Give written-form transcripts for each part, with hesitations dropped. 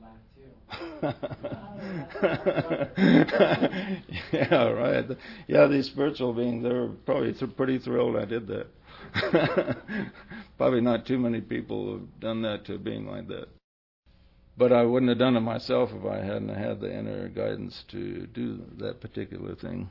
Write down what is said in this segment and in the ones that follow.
Yeah, right. Yeah, these spiritual beings, they're probably pretty thrilled I did that. Probably not too many people have done that to a being like that. But I wouldn't have done it myself if I hadn't had the inner guidance to do that particular thing.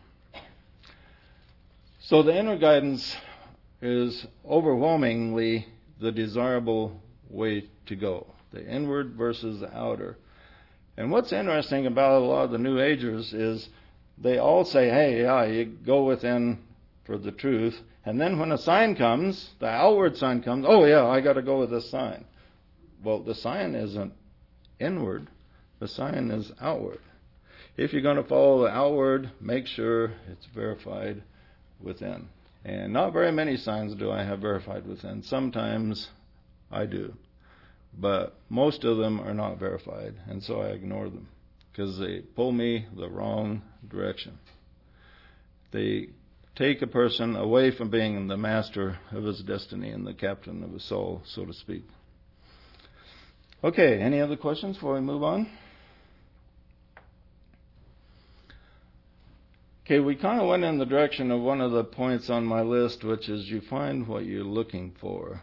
So the inner guidance is overwhelmingly the desirable way to go, the inward versus the outer. And what's interesting about a lot of the New Agers is they all say, hey, yeah, you go within for the truth. And then when a sign comes, the outward sign comes, oh, yeah, I got to go with this sign. Well, the sign isn't inward. The sign is outward. If you're going to follow the outward, make sure it's verified within. And not very many signs do I have verified within. Sometimes I do. But most of them are not verified, and so I ignore them because they pull me the wrong direction. They take a person away from being the master of his destiny and the captain of his soul, so to speak. Okay, any other questions before we move on? Okay, we kind of went in the direction of one of the points on my list, which is you find what you're looking for.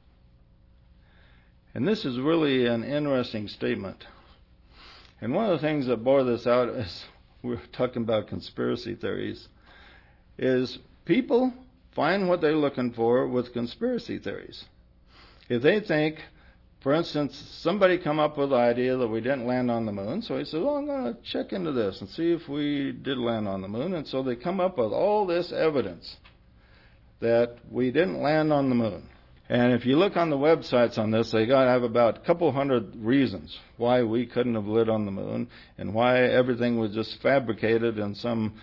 And this is really an interesting statement. And one of the things that bore this out is we're talking about conspiracy theories, is people find what they're looking for with conspiracy theories. If they think, for instance, somebody come up with the idea that we didn't land on the moon, so he says, well, I'm going to check into this and see if we did land on the moon. And so they come up with all this evidence that we didn't land on the moon. And if you look on the websites on this, they got to have about a couple hundred reasons why we couldn't have lit on the moon and why everything was just fabricated in some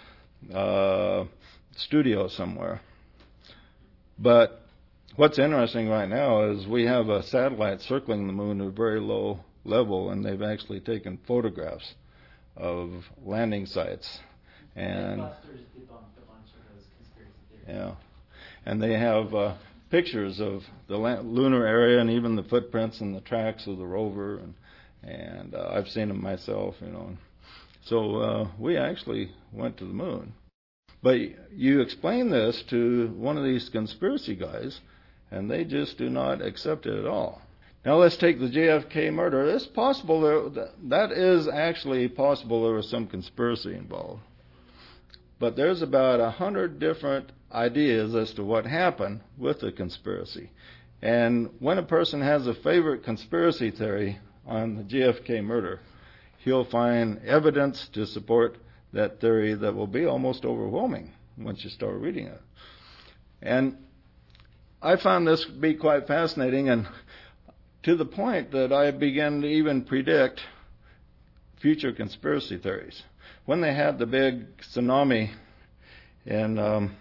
studio somewhere. But what's interesting right now is we have a satellite circling the moon at a very low level, and they've actually taken photographs of landing sites. And Mythbusters debunked a bunch of those conspiracy theories. Yeah, and they have pictures of the lunar area and even the footprints and the tracks of the rover, and I've seen them myself, you know. So we actually went to the moon. But you explain this to one of these conspiracy guys, and they just do not accept it at all. Now let's take the JFK murder. It's possible that is actually possible there was some conspiracy involved. But there's about 100 different ideas as to what happened with the conspiracy. And when a person has a favorite conspiracy theory on the JFK murder, he'll find evidence to support that theory that will be almost overwhelming once you start reading it. And I found this to be quite fascinating, and to the point that I began to even predict future conspiracy theories. When they had the big tsunami in,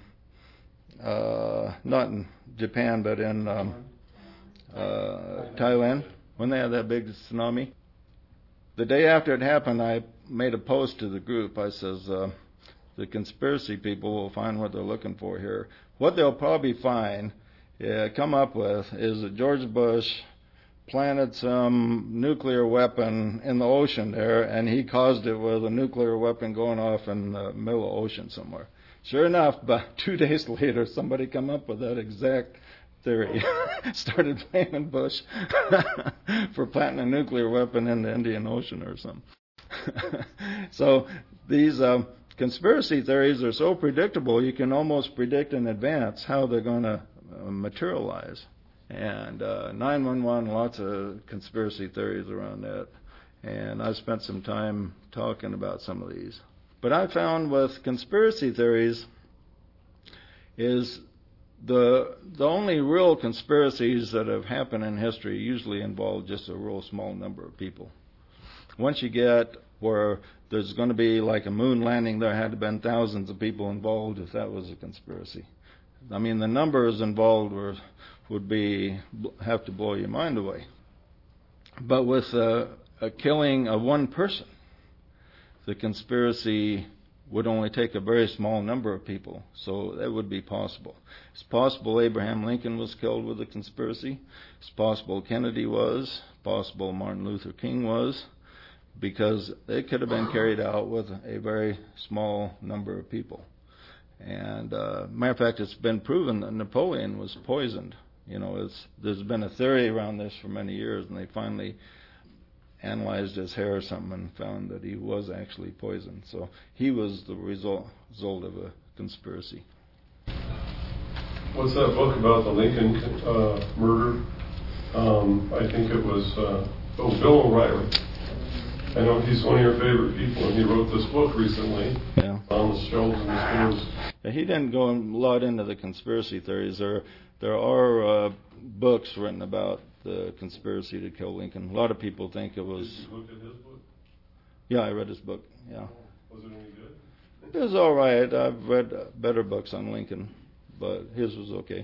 not in Japan, but in Thailand, when they had that big tsunami, the day after it happened, I made a post to the group. I says, the conspiracy people will find what they're looking for here. What they'll probably come up with is that George Bush planted some nuclear weapon in the ocean there, and he caused it with a nuclear weapon going off in the middle of the ocean somewhere. Sure enough, about 2 days later, somebody come up with that exact theory. Started blaming Bush for planting a nuclear weapon in the Indian Ocean or something. So these conspiracy theories are so predictable, you can almost predict in advance how they're going to materialize. And 9/11, lots of conspiracy theories around that. And I spent some time talking about some of these. But I found with conspiracy theories is the only real conspiracies that have happened in history usually involve just a real small number of people. Once you get where there's going to be like a moon landing, there had to have been thousands of people involved if that was a conspiracy. I mean, the numbers involved would have to blow your mind away. But with a killing of one person, the conspiracy would only take a very small number of people, so that would be possible. It's possible Abraham Lincoln was killed with a conspiracy. It's possible Kennedy was. It's possible Martin Luther King was. because it could have been carried out with a very small number of people. And matter of fact, it's been proven that Napoleon was poisoned. There's been a theory around this for many years, and they finally analyzed his hair or something and found that he was actually poisoned. So he was the result of a conspiracy. What's that book about the Lincoln murder? I think it was Bill O'Reilly. I know he's one of your favorite people, and he wrote this book recently on the Strells and the Spears. Yeah, he didn't go a lot into the conspiracy theories. There are books written about the conspiracy to kill Lincoln. A lot of people think it was... Did you look at his book? Yeah, I read his book, yeah. Was it any good? It was all right. I've read better books on Lincoln, but his was okay.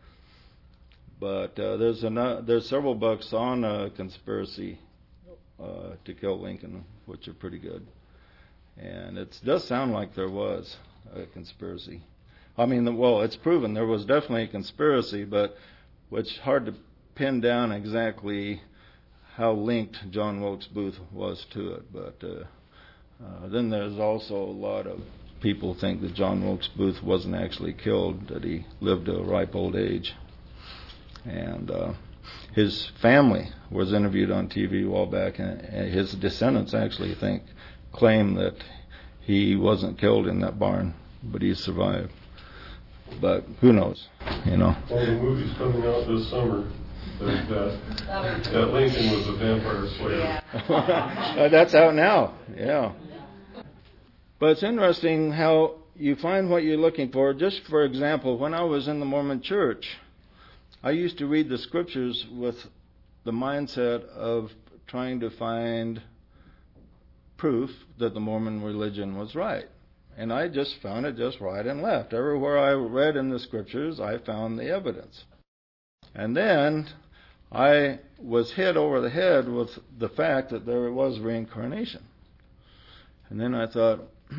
But there's several books on conspiracy to kill Lincoln, which are pretty good. And it does sound like there was a conspiracy. I mean, it's proven there was definitely a conspiracy, but it's hard to pin down exactly how linked John Wilkes Booth was to it. But then there's also a lot of people think that John Wilkes Booth wasn't actually killed, that he lived to a ripe old age. And his family was interviewed on TV a while back, and his descendants actually claim that he wasn't killed in that barn, but he survived. But who knows, Well, the movie's coming out this summer. That Lincoln was a vampire slayer. Yeah. That's out now, yeah. But it's interesting how you find what you're looking for. Just for example, when I was in the Mormon church, I used to read the scriptures with the mindset of trying to find proof that the Mormon religion was right. And I just found it just right and left. Everywhere I read in the scriptures, I found the evidence. And then I was hit over the head with the fact that there was reincarnation. And then I thought,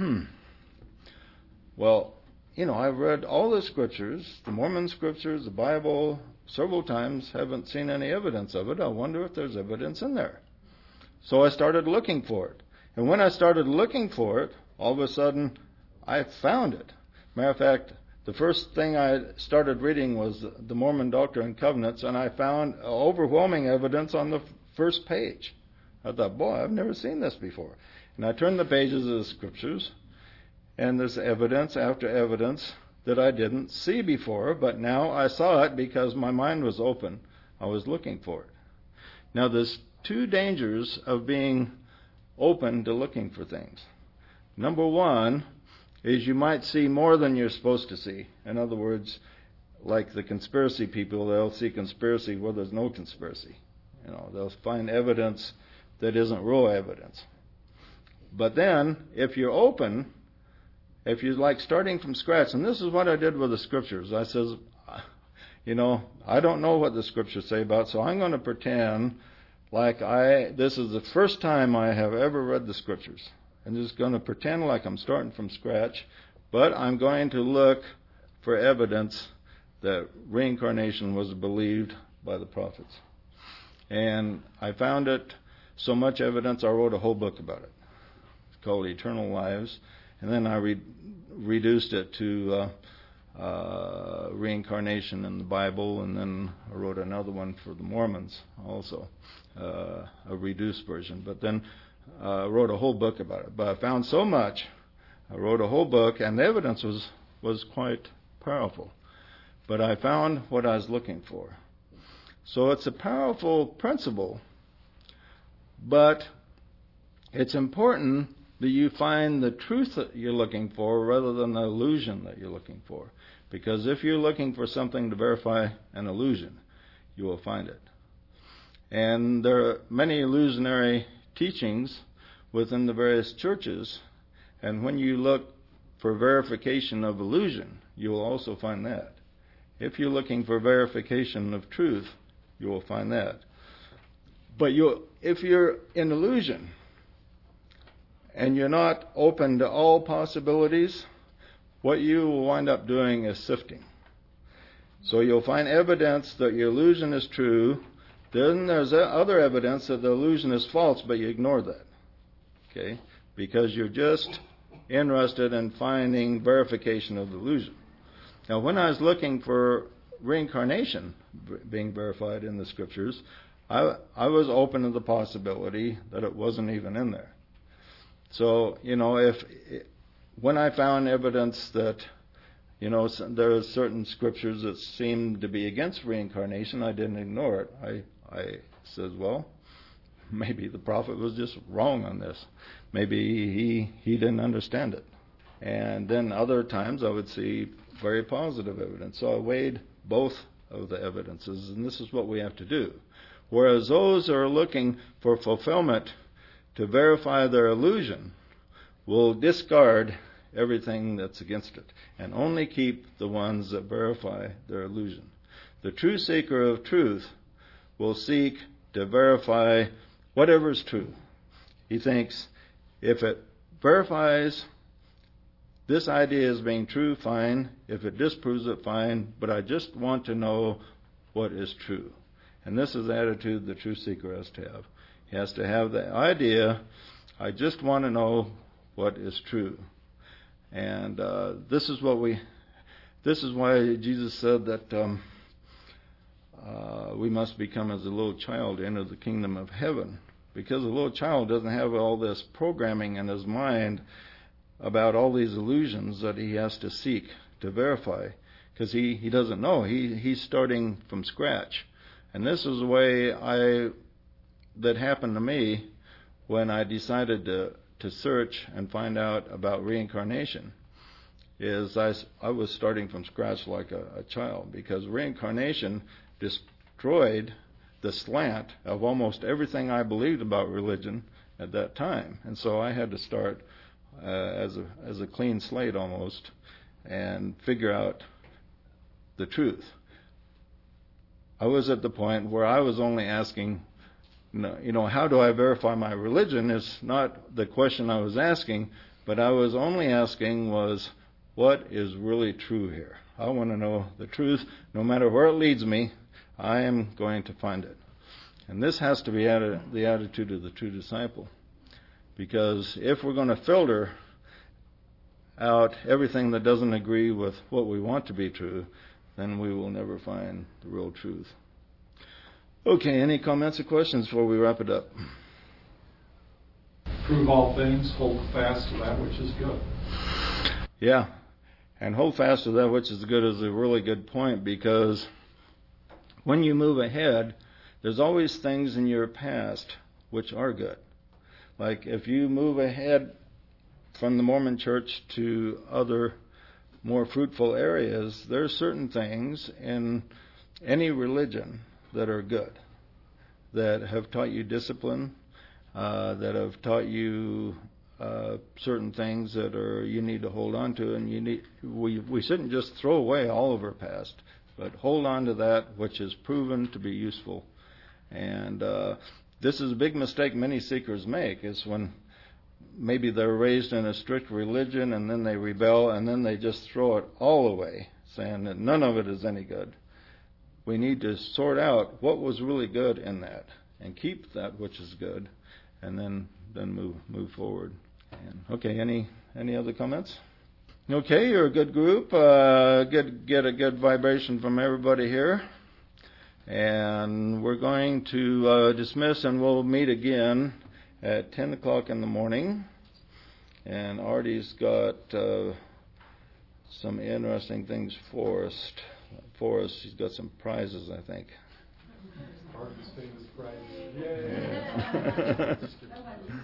well, I've read all the scriptures, the Mormon scriptures, the Bible, several times, haven't seen any evidence of it. I wonder if there's evidence in there. So I started looking for it. And when I started looking for it, all of a sudden, I found it. Matter of fact, the first thing I started reading was the Mormon Doctrine and Covenants, and I found overwhelming evidence on the first page. I thought, boy, I've never seen this before. And I turned the pages of the scriptures, and there's evidence after evidence that I didn't see before, but now I saw it because my mind was open. I was looking for it. Now, there's two dangers of being open to looking for things. Number one is you might see more than you're supposed to see. In other words, like the conspiracy people, they'll see conspiracy where there's no conspiracy. They'll find evidence that isn't real evidence. But then, if you're open, if you're like starting from scratch, and this is what I did with the scriptures. I says, I don't know what the scriptures say about it, so I'm going to pretend like this is the first time I have ever read the scriptures. I'm just going to pretend like I'm starting from scratch, but I'm going to look for evidence that reincarnation was believed by the prophets. And I found it so much evidence, I wrote a whole book about it. It's called Eternal Lives. And then I reduced it to reincarnation in the Bible, and then I wrote another one for the Mormons also, a reduced version. But then I wrote a whole book about it. But I found so much, I wrote a whole book, and the evidence was quite powerful. But I found what I was looking for. So it's a powerful principle, but it's important that you find the truth that you're looking for rather than the illusion that you're looking for. Because if you're looking for something to verify an illusion, you will find it. And there are many illusionary teachings within the various churches, and when you look for verification of illusion, you will also find that. If you're looking for verification of truth, you will find that. But if you're in illusion, and you're not open to all possibilities, what you will wind up doing is sifting. So you'll find evidence that your illusion is true. Then there's other evidence that the illusion is false, but you ignore that. Okay? Because you're just interested in finding verification of the illusion. Now, when I was looking for reincarnation being verified in the scriptures, I was open to the possibility that it wasn't even in there. So, when I found evidence that, there are certain scriptures that seemed to be against reincarnation, I didn't ignore it. I said, well, maybe the prophet was just wrong on this. Maybe he didn't understand it. And then other times I would see very positive evidence. So I weighed both of the evidences, and this is what we have to do. Whereas those who are looking for fulfillment to verify their illusion will discard everything that's against it and only keep the ones that verify their illusion. The true seeker of truth will seek to verify whatever is true. He thinks, if it verifies this idea as being true, fine. If it disproves it, fine. But I just want to know what is true. And this is the attitude the true seeker has to have. He has to have the idea, I just want to know what is true. And this is why Jesus said that we must become as a little child to enter the kingdom of heaven. Because a little child doesn't have all this programming in his mind about all these illusions that he has to seek to verify. Because he doesn't know. He's starting from scratch. And this is the way that happened to me when I decided to search and find out about reincarnation. Is I was starting from scratch like a child, because reincarnation destroyed the slant of almost everything I believed about religion at that time. And so I had to start as a clean slate almost and figure out the truth. I was at the point where I was only asking, how do I verify my religion is not the question I was asking, but I was only asking was, what is really true here? I want to know the truth. No matter where it leads me, I am going to find it. And this has to be the attitude of the true disciple. Because if we're going to filter out everything that doesn't agree with what we want to be true, then we will never find the real truth. Okay, any comments or questions before we wrap it up? Prove all things, hold fast to that which is good. Yeah, and hold fast to that which is good is a really good point, because when you move ahead, there's always things in your past which are good. Like if you move ahead from the Mormon Church to other more fruitful areas, there are certain things in any religion that are good, that have taught you discipline, that have taught you certain things that you need to hold on to, and we shouldn't just throw away all of our past, but hold on to that which is proven to be useful. And this is a big mistake many seekers make, is when maybe they're raised in a strict religion and then they rebel and then they just throw it all away, saying that none of it is any good. We need to sort out what was really good in that and keep that which is good, and then move forward. And, okay, any other comments? Okay, you're a good group. Get a good vibration from everybody here. And we're going to dismiss, and we'll meet again at 10 o'clock in the morning. And Artie's got some interesting things for us. He's got some prizes, I think. Artie's famous prizes. Yay!